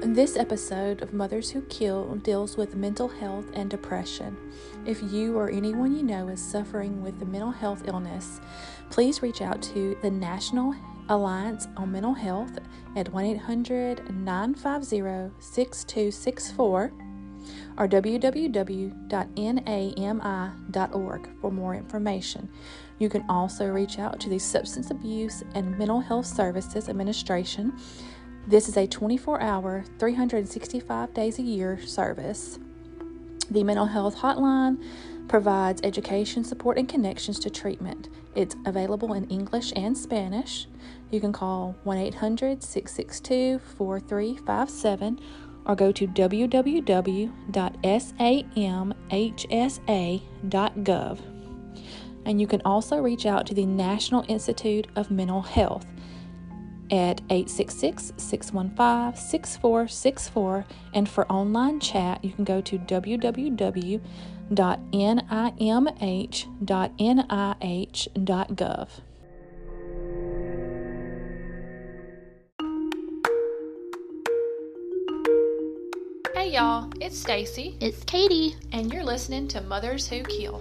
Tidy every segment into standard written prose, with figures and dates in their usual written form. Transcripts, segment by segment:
This episode of Mothers Who Kill deals with mental health and depression. If you or anyone you know is suffering with a mental health illness, please reach out to the National Alliance on Mental Health at 1-800-950-6264 or www.nami.org for more information. You can also reach out to the Substance Abuse and Mental Health Services Administration. This is a 24-hour, 365 days a year service. The Mental Health Hotline provides education, support, and connections to treatment. It's available in English and Spanish. You can call 1-800-662-4357 or go to www.samhsa.gov. And you can also reach out to the National Institute of Mental Health at 866-615-6464, and for online chat, you can go to www.nimh.nih.gov. Hey y'all, it's Stacy. It's Katie. And you're listening to Mothers Who Kill.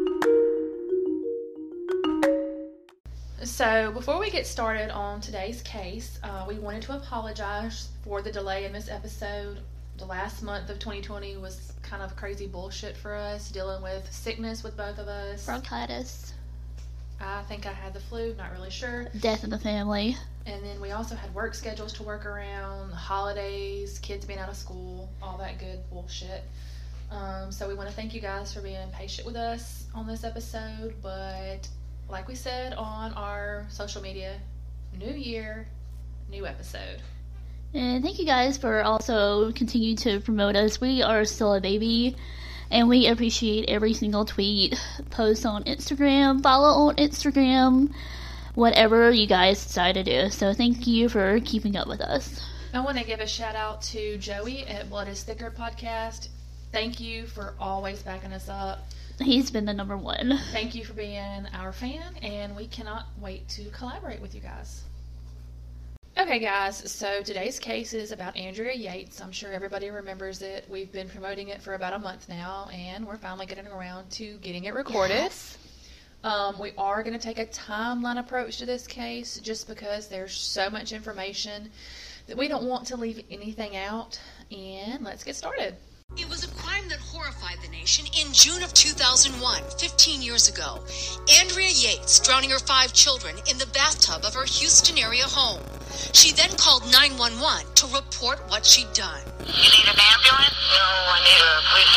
So, before we get started on today's case, we wanted to apologize for the delay in this episode. The last month of 2020 was kind of crazy bullshit for us, dealing with sickness with both of us. Bronchitis. I think I had the flu, not really sure. Death in the family. And then we also had work schedules to work around, holidays, kids being out of school, all that good bullshit. So we want to thank you guys for being patient with us on this episode, but like we said on our social media, new year, new episode. And thank you guys for also continuing to promote us. We are still a baby, and we appreciate every single tweet, post on Instagram, follow on Instagram, whatever you guys decide to do. So thank you for keeping up with us. I want to give a shout out to Joey at Blood is Thicker podcast. Thank you for always backing us up. He's been the number one. Thank you for being our fan, and we cannot wait to collaborate with you guys. Okay, guys, so today's case is about Andrea Yates. I'm sure everybody remembers it. We've been promoting it for about a month now, and we're finally getting around to getting it recorded. Yes. We are going to take a timeline approach to this case just because there's so much information that we don't want to leave anything out. And let's get started. It was a crime that horrified the nation in June of 2001, 15 years ago. Andrea Yates drowning her 5 children in the bathtub of her Houston area home. She then called 911 to report what she'd done. You need an ambulance? No, I need a police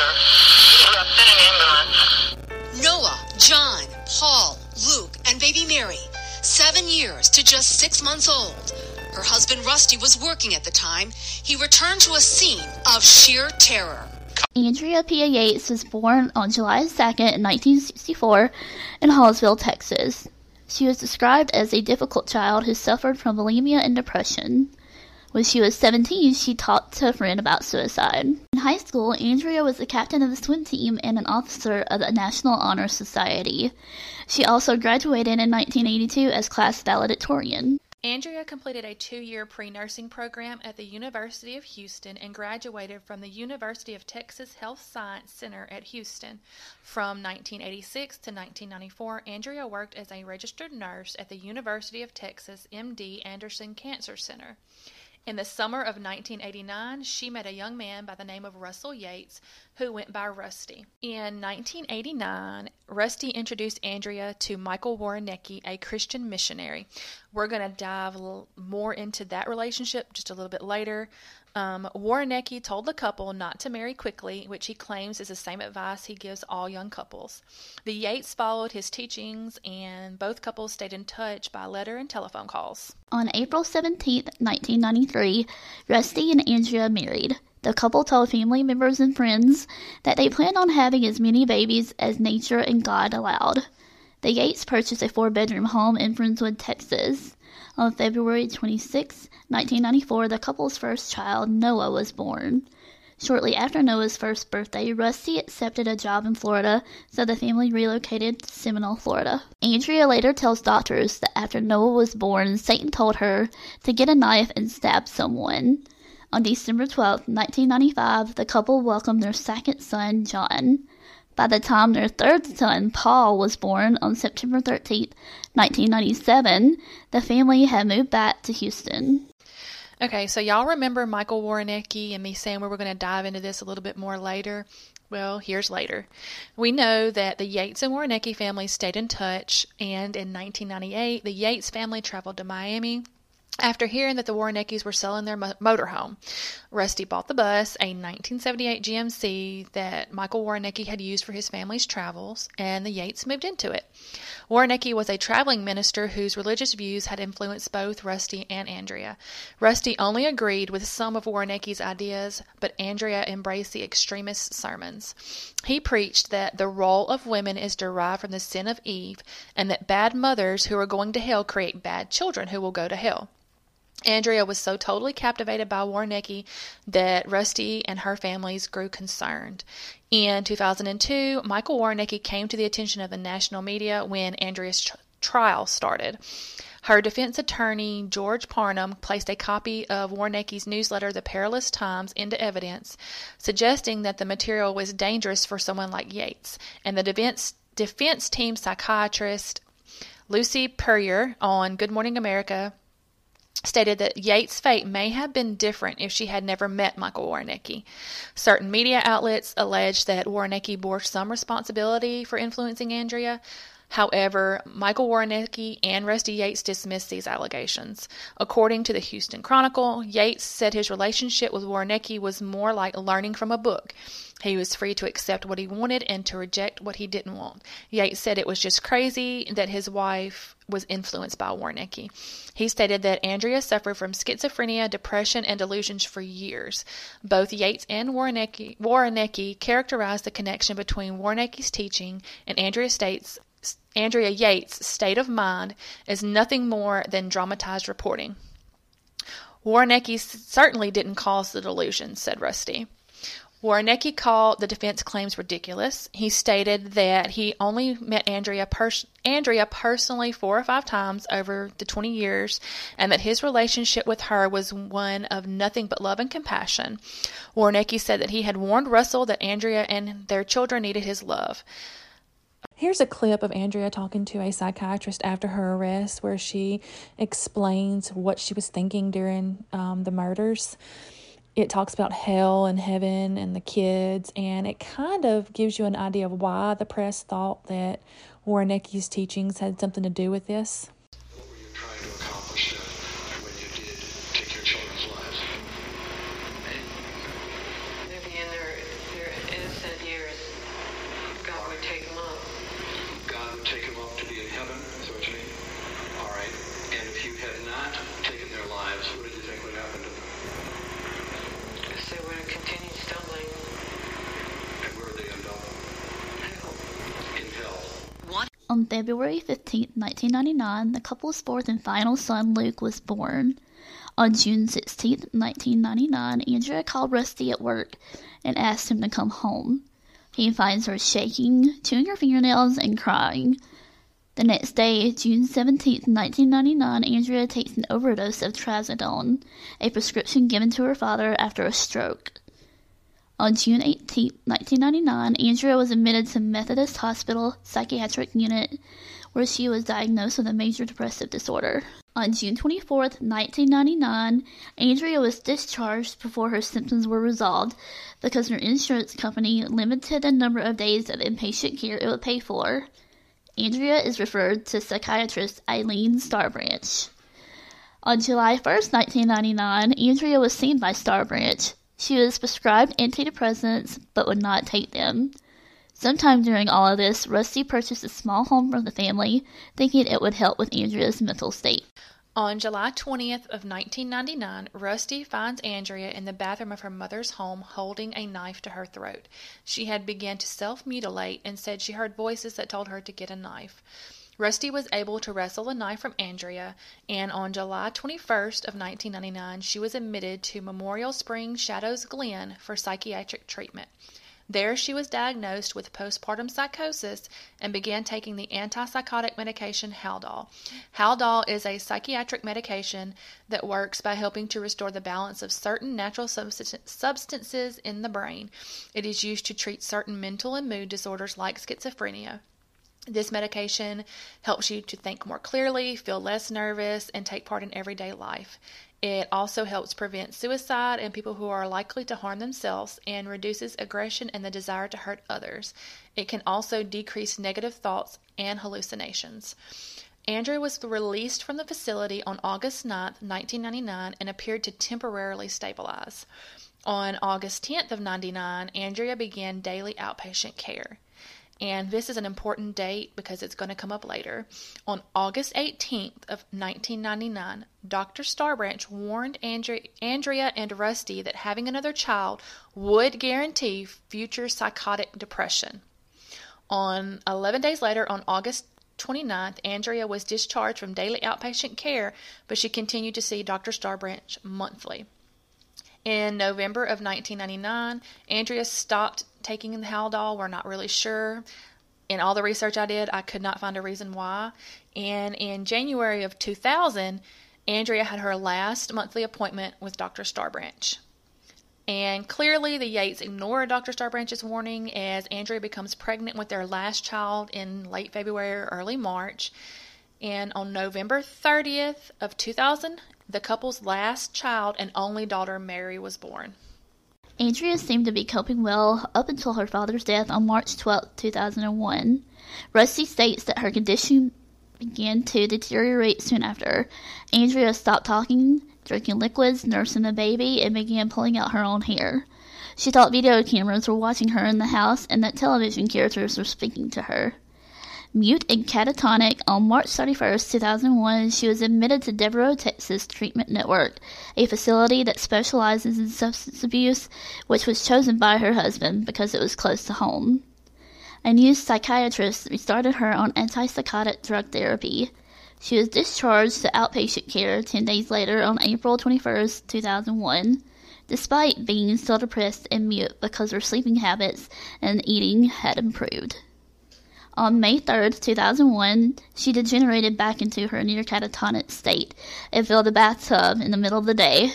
officer. Send an ambulance. Noah, John, Paul, Luke, and baby Mary, 7 years to just 6 months old. Her husband Rusty was working at the time. He returned to a scene of sheer terror. Andrea Pia Yates was born on July 2nd, 1964 in Hallsville, Texas. She was described as a difficult child who suffered from bulimia and depression. When she was 17, she talked to a friend about suicide. In high school, Andrea was the captain of the swim team and an officer of the National Honor Society. She also graduated in 1982 as class valedictorian. Andrea completed a 2-year pre-nursing program at the University of Houston and graduated from the University of Texas Health Science Center at Houston. From 1986 to 1994, Andrea worked as a registered nurse at the University of Texas MD Anderson Cancer Center. In the summer of 1989, she met a young man by the name of Russell Yates, who went by Rusty. In 1989, Rusty introduced Andrea to Michael Warrenecki, a Christian missionary. We're going to dive more into that relationship just a little bit later. Warrenecki told the couple not to marry quickly, which he claims is the same advice he gives all young couples. The Yates followed his teachings, and both couples stayed in touch by letter and telephone calls. On April 17, 1993, Rusty and Andrea married. The couple told family members and friends that they planned on having as many babies as nature and God allowed. The Yates purchased a 4-bedroom home in Friendswood, Texas. On February 26, 1994, the couple's first child, Noah, was born. Shortly after Noah's first birthday, Rusty accepted a job in Florida, so the family relocated to Seminole, Florida. Andrea later tells doctors that after Noah was born, Satan told her to get a knife and stab someone. On December 12, 1995, the couple welcomed their second son, John. By the time their third son, Paul, was born on September 13, 1997, the family had moved back to Houston. Okay, so y'all remember Michael Warnecki and me saying we were going to dive into this a little bit more later? Well, here's later. We know that the Yates and Warnecki families stayed in touch, and in 1998, the Yates family traveled to Miami after hearing that the Warneckis were selling their motorhome. Rusty bought the bus, a 1978 GMC that Michael Warnecki had used for his family's travels, and the Yates moved into it. Warnecki was a traveling minister whose religious views had influenced both Rusty and Andrea. Rusty only agreed with some of Warnecki's ideas, but Andrea embraced the extremist sermons. He preached that the role of women is derived from the sin of Eve, and that bad mothers who are going to hell create bad children who will go to hell. Andrea was so totally captivated by Warnecki that Rusty and her families grew concerned. In 2002, Michael Warnecki came to the attention of the national media when Andrea's trial started. Her defense attorney, George Parnham, placed a copy of Warnecki's newsletter, The Perilous Times, into evidence, suggesting that the material was dangerous for someone like Yates. And the defense team psychiatrist, Lucy Puryear, on Good Morning America, stated that Yates' fate may have been different if she had never met Michael Warnecki. Certain media outlets alleged that Warnecki bore some responsibility for influencing Andrea. However, Michael Warnecki and Rusty Yates dismissed these allegations. According to the Houston Chronicle, Yates said his relationship with Warnecki was more like learning from a book. He was free to accept what he wanted and to reject what he didn't want. Yates said it was just crazy that his wife was influenced by Warnecki. He stated that Andrea suffered from schizophrenia, depression, and delusions for years. Both Yates and Warnecki characterized the connection between Warnecki's teaching and Andrea Yates' state of mind as nothing more than dramatized reporting. Warnecki certainly didn't cause the delusions, said Rusty. Warnecki called the defense claims ridiculous. He stated that he only met Andrea personally 4 or 5 times over the 20 years, and that his relationship with her was one of nothing but love and compassion. Warnecki said that he had warned Russell that Andrea and their children needed his love. Here's a clip of Andrea talking to a psychiatrist after her arrest where she explains what she was thinking during the murders. It talks about hell and heaven and the kids, and it kind of gives you an idea of why the press thought that Warnecki's teachings had something to do with this. What were you trying to accomplish when you did take your children's lives? Maybe in their innocent years, God would take them up. God would take them up to be in heaven, is what you mean? All right. And if you had not taken their lives, what did you think would happen to them? They would have continued stumbling. And where would they end up? In hell. On February 15, 1999, the couple's fourth and final son, Luke, was born. On June 16, 1999, Andrea called Rusty at work and asked him to come home. He finds her shaking, chewing her fingernails, and crying. The next day, June 17, 1999, Andrea takes an overdose of trazodone, a prescription given to her father after a stroke. On June 18, 1999, Andrea was admitted to Methodist Hospital Psychiatric Unit, where she was diagnosed with a major depressive disorder. On June 24, 1999, Andrea was discharged before her symptoms were resolved because her insurance company limited the number of days of inpatient care it would pay for. Andrea is referred to psychiatrist Eileen Starbranch. On July 1, 1999, Andrea was seen by Starbranch. She was prescribed antidepressants but would not take them. Sometime during all of this, Rusty purchased a small home for the family, thinking it would help with Andrea's mental state. On July 20th of 1999, Rusty finds Andrea in the bathroom of her mother's home holding a knife to her throat. She had begun to self-mutilate and said she heard voices that told her to get a knife. Rusty was able to wrestle the knife from Andrea, and on July 21st of 1999, she was admitted to Memorial Springs Shadows Glen for psychiatric treatment. There she was diagnosed with postpartum psychosis and began taking the antipsychotic medication Haldol. Haldol is a psychiatric medication that works by helping to restore the balance of certain natural substances in the brain. It is used to treat certain mental and mood disorders like schizophrenia. This medication helps you to think more clearly, feel less nervous, and take part in everyday life. It also helps prevent suicide and people who are likely to harm themselves and reduces aggression and the desire to hurt others. It can also decrease negative thoughts and hallucinations. Andrea was released from the facility on August 9th, 1999, and appeared to temporarily stabilize. On August 10th of 1999, Andrea began daily outpatient care. And this is an important date because it's going to come up later. On August 18th of 1999, Dr. Starbranch warned Andrea and Rusty that having another child would guarantee future psychotic depression. On 11 days later, on August 29th, Andrea was discharged from daily outpatient care, but she continued to see Dr. Starbranch monthly. In November of 1999, Andrea stopped taking the Haldol. We're not really sure. In all the research I did, I could not find a reason why. And in January of 2000, Andrea had her last monthly appointment with Dr. Starbranch. And clearly, the Yates ignored Dr. Starbranch's warning as Andrea becomes pregnant with their last child in late February or early March. And on November 30th of 2000, the couple's last child and only daughter, Mary, was born. Andrea seemed to be coping well up until her father's death on March 12, 2001. Rusty states that her condition began to deteriorate soon after. Andrea stopped talking, drinking liquids, nursing the baby, and began pulling out her own hair. She thought video cameras were watching her in the house and that television characters were speaking to her. Mute and catatonic, on March 31, 2001, she was admitted to Devereaux, Texas Treatment Network, a facility that specializes in substance abuse, which was chosen by her husband because it was close to home. A new psychiatrist restarted her on antipsychotic drug therapy. She was discharged to outpatient care 10 days later on April 21, 2001, despite being still depressed and mute because her sleeping habits and eating had improved. On May 3, 2001, she degenerated back into her near catatonic state and filled the bathtub in the middle of the day.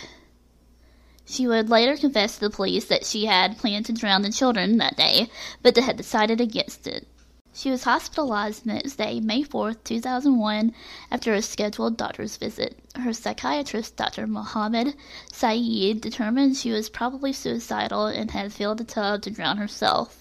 She would later confess to the police that she had planned to drown the children that day, but had decided against it. She was hospitalized the next day, May 4, 2001, after a scheduled doctor's visit. Her psychiatrist, Dr. Mohammed Saeed, determined she was probably suicidal and had filled the tub to drown herself.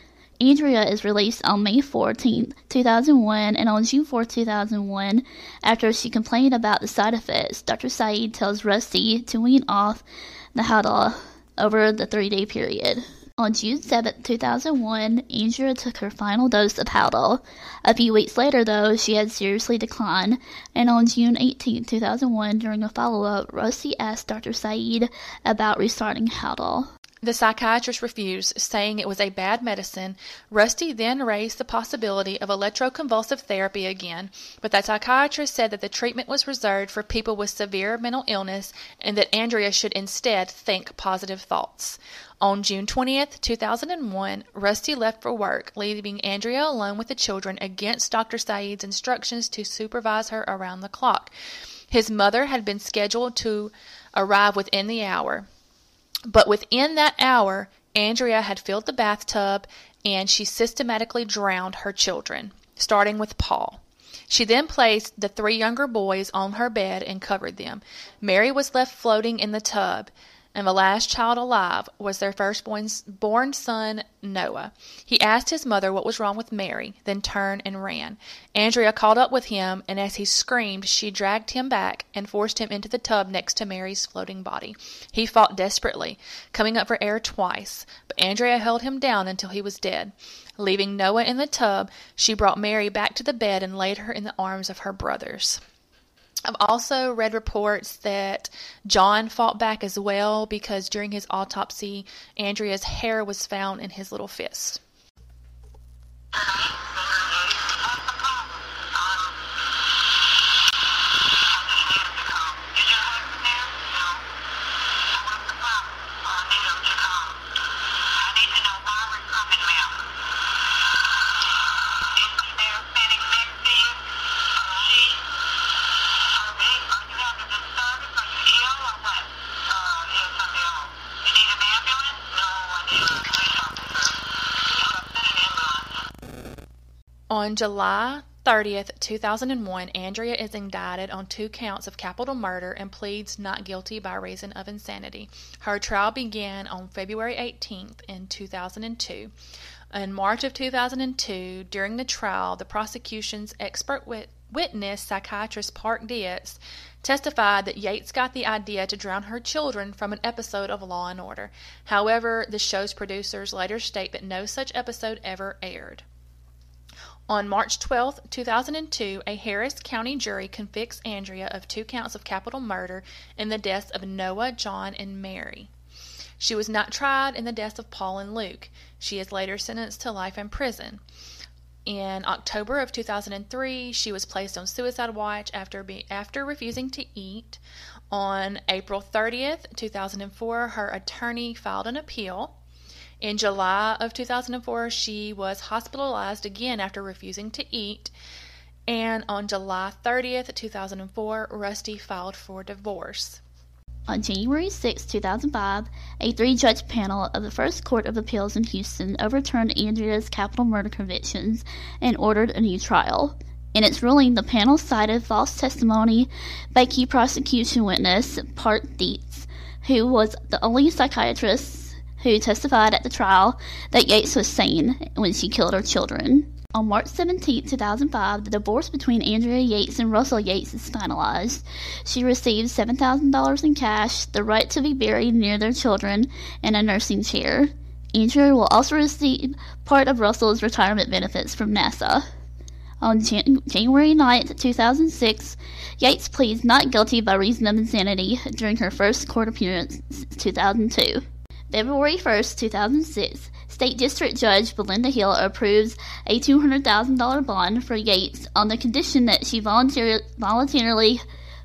Andrea is released on May 14, 2001, and on June 4, 2001, after she complained about the side effects, Dr. Saeed tells Rusty to wean off the Haldol over the 3-day period. On June 7, 2001, Andrea took her final dose of Haldol. A few weeks later, though, she had seriously declined, and on June 18, 2001, during a follow-up, Rusty asked Dr. Saeed about restarting Haldol. The psychiatrist refused, saying it was a bad medicine. Rusty then raised the possibility of electroconvulsive therapy again, but the psychiatrist said that the treatment was reserved for people with severe mental illness and that Andrea should instead think positive thoughts. On June 20th, 2001, Rusty left for work, leaving Andrea alone with the children against Dr. Saeed's instructions to supervise her around the clock. His mother had been scheduled to arrive within the hour. But within that hour, Andrea had filled the bathtub and she systematically drowned her children, starting with Paul. She then placed the 3 younger boys on her bed and covered them. Mary was left floating in the tub, and the last child alive was their firstborn son, Noah. He asked his mother what was wrong with Mary, then turned and ran. Andrea caught up with him, and as he screamed, she dragged him back and forced him into the tub next to Mary's floating body. He fought desperately, coming up for air twice, but Andrea held him down until he was dead. Leaving Noah in the tub, she brought Mary back to the bed and laid her in the arms of her brothers. I've also read reports that John fought back as well because during his autopsy, Andrea's hair was found in his little fist. I need to know why we're On July 30th, 2001, Andrea is indicted on 2 counts of capital murder and pleads not guilty by reason of insanity. Her trial began on February 18th in 2002. In March of 2002, during the trial, the prosecution's expert witness, psychiatrist Park Dietz, testified that Yates got the idea to drown her children from an episode of Law and Order. However, the show's producers later state that no such episode ever aired. On March 12, 2002, a Harris County jury convicts Andrea of 2 counts of capital murder in the deaths of Noah, John, and Mary. She was not tried in the deaths of Paul and Luke. She is later sentenced to life in prison. In October of 2003, she was placed on suicide watch after refusing to eat. On April 30th, 2004, her attorney filed an appeal. In July of 2004, she was hospitalized again after refusing to eat. And on July 30th, 2004, Rusty filed for divorce. On January 6, 2005, a 3-judge panel of the First Court of Appeals in Houston overturned Andrea's capital murder convictions and ordered a new trial. In its ruling, the panel cited false testimony by key prosecution witness Park Dietz, who was the only psychiatrist who testified at the trial that Yates was sane when she killed her children. On March 17, 2005, the divorce between Andrea Yates and Russell Yates is finalized. She received $7,000 in cash, the right to be buried near their children, and a nursing chair. Andrea will also receive part of Russell's retirement benefits from NASA. On January 9, 2006, Yates pleads not guilty by reason of insanity during her first court appearance since 2002. February 1, 2006, State District Judge Belinda Hill approves a $200,000 bond for Yates on the condition that she voluntarily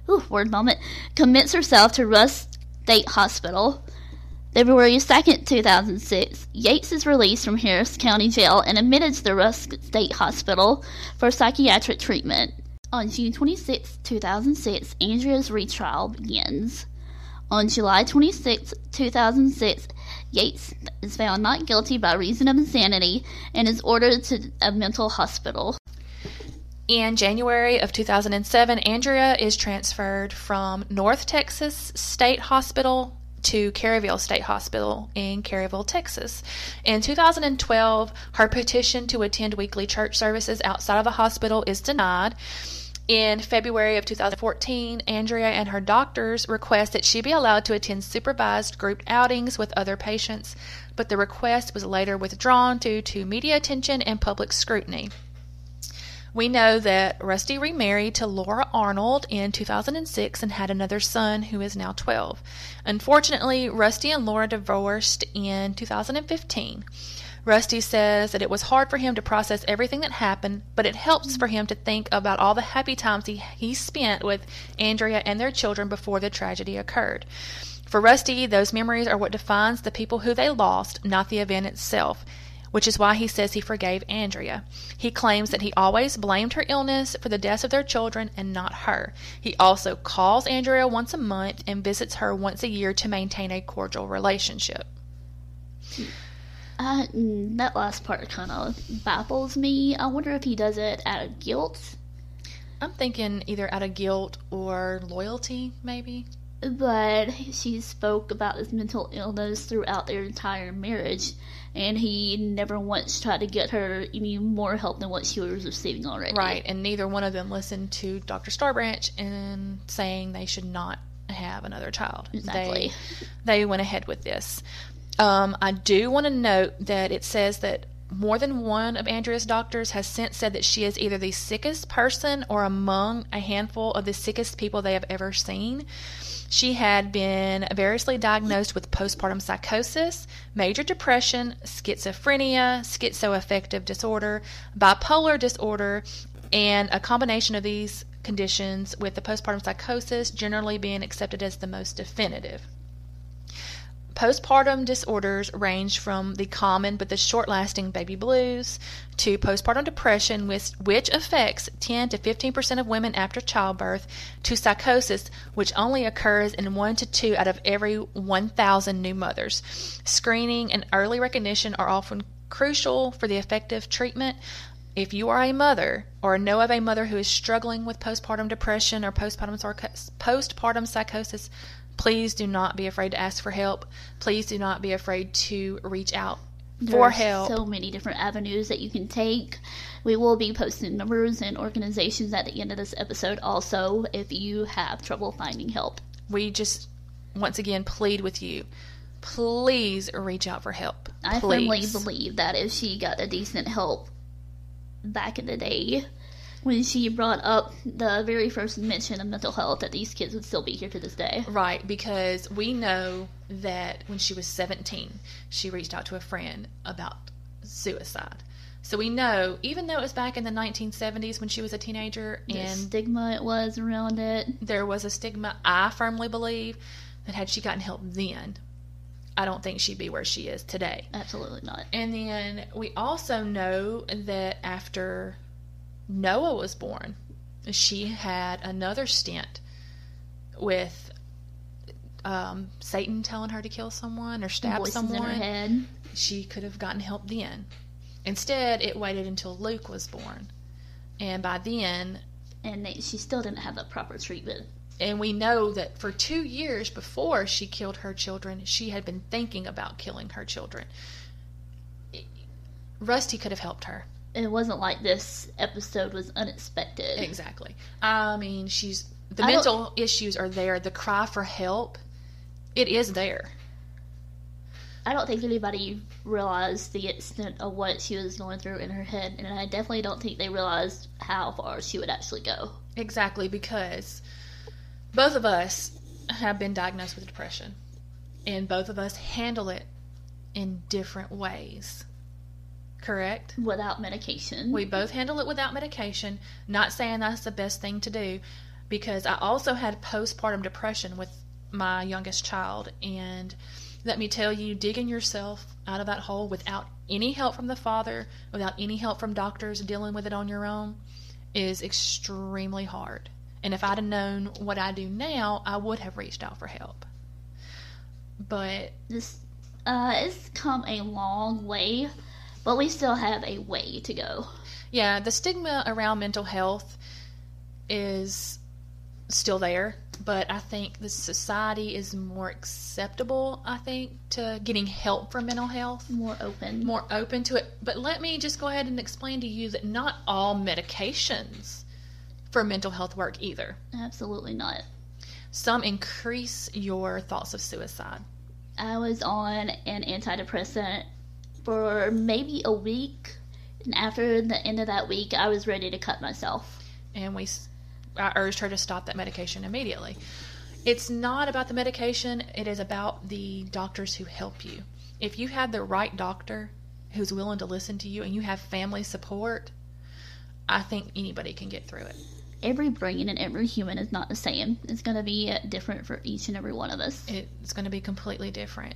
commits herself to Russ State Hospital. February 2, 2006, Yates is released from Harris County Jail and admitted to the Russ State Hospital for psychiatric treatment. On June 26, 2006, Andrea's retrial begins. On July 26, 2006, Yates is found not guilty by reason of insanity and is ordered to a mental hospital. In January of 2007, Andrea is transferred from North Texas State Hospital to Caryville State Hospital in Caryville, Texas. In 2012, her petition to attend weekly church services outside of the hospital is denied. In February of 2014, Andrea and her doctors request that she be allowed to attend supervised group outings with other patients, but the request was later withdrawn due to media attention and public scrutiny. We know that Rusty remarried to Laura Arnold in 2006 and had another son who is now 12. Unfortunately, Rusty and Laura divorced in 2015. Rusty says that it was hard for him to process everything that happened, but it helps for him to think about all the happy times he spent with Andrea and their children before the tragedy occurred. For Rusty, those memories are what defines the people who they lost, not the event itself, which is why he says he forgave Andrea. He claims that he always blamed her illness for the deaths of their children and not her. He also calls Andrea once a month and visits her once a year to maintain a cordial relationship. That last part kind of baffles me. I wonder if he does it out of guilt. I'm thinking either out of guilt or loyalty, maybe. But she spoke about his mental illness throughout their entire marriage, and he never once tried to get her any more help than what she was receiving already. Right, and neither one of them listened to Dr. Starbranch in saying they should not have another child. Exactly. They went ahead with this. I do want to note that it says that more than one of Andrea's doctors has since said that she is either the sickest person or among a handful of the sickest people they have ever seen. She had been variously diagnosed with postpartum psychosis, major depression, schizophrenia, schizoaffective disorder, bipolar disorder, and a combination of these conditions, with the postpartum psychosis generally being accepted as the most definitive. Postpartum disorders range from the common but the short-lasting baby blues to postpartum depression, which affects 10 to 15% of women after childbirth, to psychosis, which only occurs in 1 to 2 out of every 1,000 new mothers. Screening and early recognition are often crucial for the effective treatment. if you are a mother or know of a mother who is struggling with postpartum depression or postpartum psychosis, please do not be afraid to ask for help. Please do not be afraid to reach out for help. So many different avenues that you can take. We will be posting numbers and organizations at the end of this episode also if you have trouble finding help. We just, once again, plead with you. Please reach out for help. I firmly believe that if she got a decent help back in the day, when she brought up the very first mention of mental health, that these kids would still be here to this day. Right, because we know that when she was 17, she reached out to a friend about suicide. So we know, even though it was back in the 1970s when she was a teenager, The stigma it was around it. There was a stigma. I firmly believe that had she gotten help then, I don't think she'd be where she is today. Absolutely not. And then we also know that after Noah was born, she had another stint with Satan telling her to kill someone or stab Voices someone. in her head. She could have gotten help then. Instead, it waited until Luke was born. And by then... And she still didn't have the proper treatment. And we know that for 2 years before she killed her children, she had been thinking about killing her children. Rusty could have helped her. It wasn't like this episode was unexpected. Exactly. I mean, the mental issues are there. The cry for help, it is there. I don't think anybody realized the extent of what she was going through in her head, and I definitely don't think they realized how far she would actually go. Exactly, because both of us have been diagnosed with depression, and both of us handle it in different ways. Correct? Without medication. We both handle it without medication. Not saying that's the best thing to do, because I also had postpartum depression with my youngest child, and let me tell you, digging yourself out of that hole without any help from the father, without any help from doctors, dealing with it on your own, is extremely hard. And if I'd have known what I do now, I would have reached out for help. But it's come a long way, but we still have a way to go. Yeah, the stigma around mental health is still there, but I think the society is more acceptable, to getting help for mental health. More open to it. But let me just go ahead and explain to you that not all medications for mental health work either. Absolutely not. Some increase your thoughts of suicide. I was on an antidepressant for maybe a week, and after the end of that week, I was ready to cut myself. And I urged her to stop that medication immediately. It's not about the medication, it is about the doctors who help you. If you have the right doctor who's willing to listen to you and you have family support, I think anybody can get through it. Every brain and every human is not the same. It's going to be different for each and every one of us. It's going to be completely different.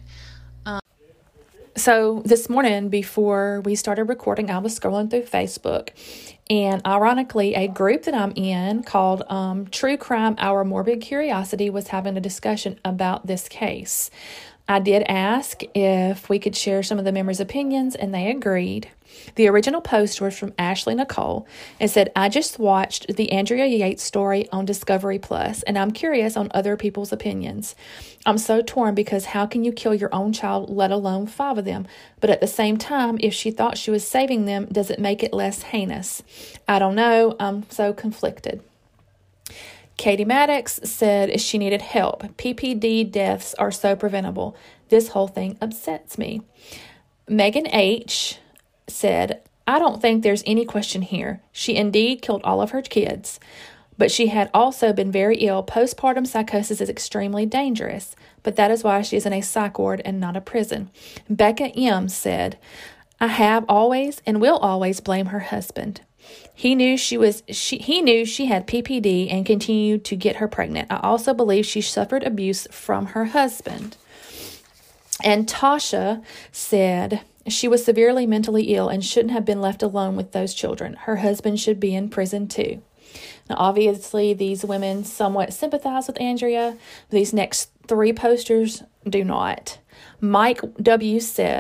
So this morning, before we started recording, I was scrolling through Facebook, and ironically, a group that I'm in called True Crime Our Morbid Curiosity was having a discussion about this case. I did ask if we could share some of the members' opinions, and they agreed. The original post was from Ashley Nicole. It said, "I just watched the Andrea Yates story on Discovery Plus, and I'm curious on other people's opinions. I'm so torn because how can you kill your own child, let alone 5 of them? But at the same time, if she thought she was saving them, does it make it less heinous? I don't know. I'm so conflicted." Katie Maddox said she needed help. PPD deaths are so preventable. This whole thing upsets me. Megan H. said, "I don't think there's any question here. She indeed killed all of her kids, but she had also been very ill. Postpartum psychosis is extremely dangerous, but that is why she is in a psych ward and not a prison." Becca M. said, "I have always and will always blame her husband. He knew she had PPD and continued to get her pregnant. I also believe she suffered abuse from her husband." And Tasha said, "She was severely mentally ill and shouldn't have been left alone with those children. Her husband should be in prison too." Now, obviously, these women somewhat sympathize with Andrea. These next 3 posters do not. Mike W. said,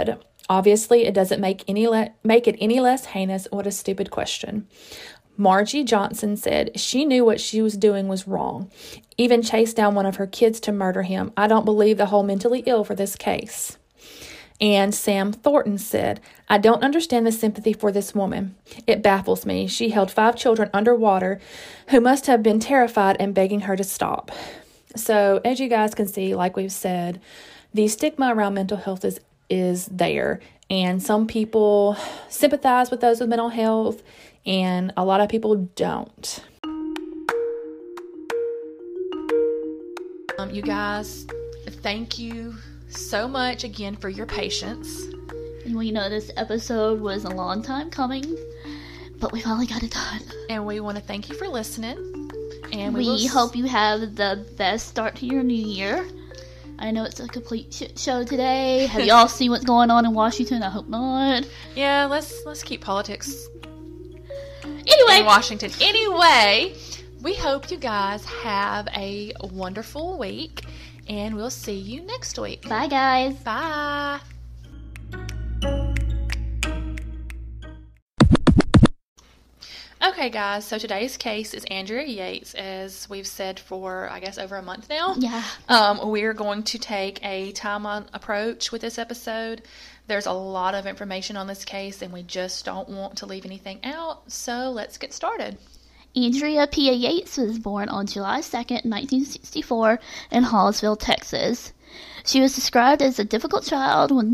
Obviously, it doesn't make it any less heinous. What a stupid question. Margie Johnson said she knew what she was doing was wrong. Even chased down one of her kids to murder him. I don't believe the whole mentally ill for this case. And Sam Thornton said, I don't understand the sympathy for this woman. It baffles me. She held 5 children underwater who must have been terrified and begging her to stop. So, as you guys can see, like we've said, the stigma around mental health is there. And some people sympathize with those with mental health, and a lot of people don't. You guys, thank you so much again for your patience. And we know this episode was a long time coming, but we finally got it done. And we want to thank you for listening. And we hope you have the best start to your new year. I know it's a complete shit show today. Have y'all seen what's going on in Washington? I hope not. Yeah, let's keep politics anyway in Washington. Anyway, we hope you guys have a wonderful week. And we'll see you next week. Bye, guys. Bye. Okay, guys, so today's case is Andrea Yates, as we've said for, I guess, over a month now. Yeah. We're going to take a timeline approach with this episode. There's a lot of information on this case, and we just don't want to leave anything out, so let's get started. Andrea Pia Yates was born on July 2nd, 1964 in Hallsville, Texas. She was described as a difficult child when...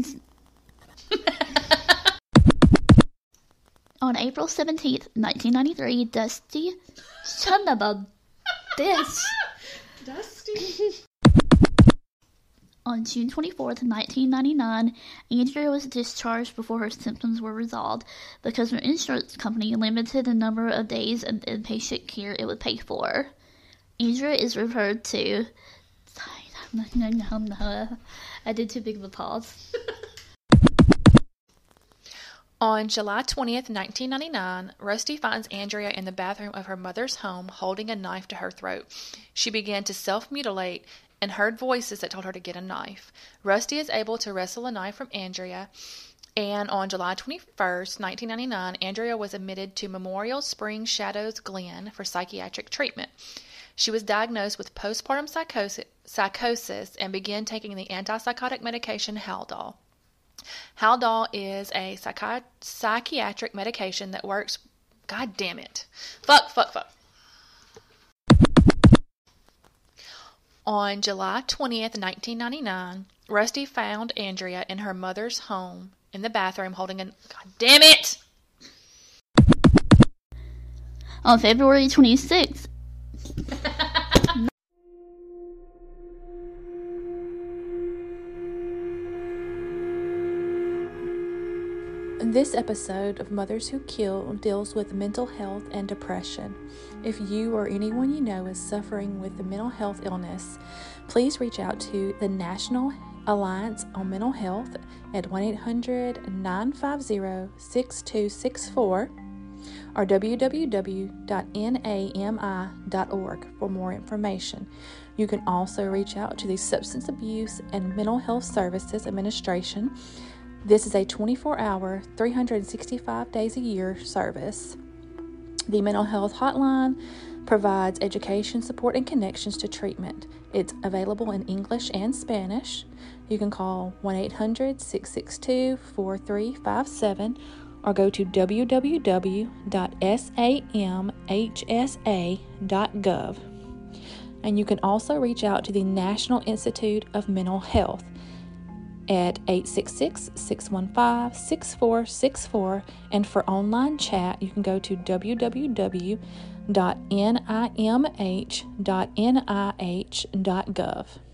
On April 17th, 1993, Dusty... Son of a bitch! Dusty... On June 24th, 1999, Andrea was discharged before her symptoms were resolved because her insurance company limited the number of days of inpatient care it would pay for. Andrea is referred to... I did too big of a pause. On July 20th, 1999, Rusty finds Andrea in the bathroom of her mother's home holding a knife to her throat. She began to self-mutilate and heard voices that told her to get a knife. Rusty is able to wrestle a knife from Andrea, and on July 21st, 1999, Andrea was admitted to Memorial Springs Shadows Glen for psychiatric treatment. She was diagnosed with postpartum psychosis and began taking the antipsychotic medication Haldol. Haldol is a psychiatric medication that works... God damn it. Fuck. On July 20th, 1999, Rusty found Andrea in her mother's home in the bathroom holding a... God damn it! On February 26th... This episode of Mothers Who Kill deals with mental health and depression. If you or anyone you know is suffering with a mental health illness, please reach out to the National Alliance on Mental Health at 1-800-950-6264 or www.nami.org for more information. You can also reach out to the Substance Abuse and Mental Health Services Administration. This is a 24-hour, 365 days a year service. The Mental Health Hotline provides education, support, and connections to treatment. It's available in English and Spanish. You can call 1-800-662-4357 or go to www.samhsa.gov. And you can also reach out to the National Institute of Mental Health at 866-615-6464, and for online chat you can go to www.nimh.nih.gov.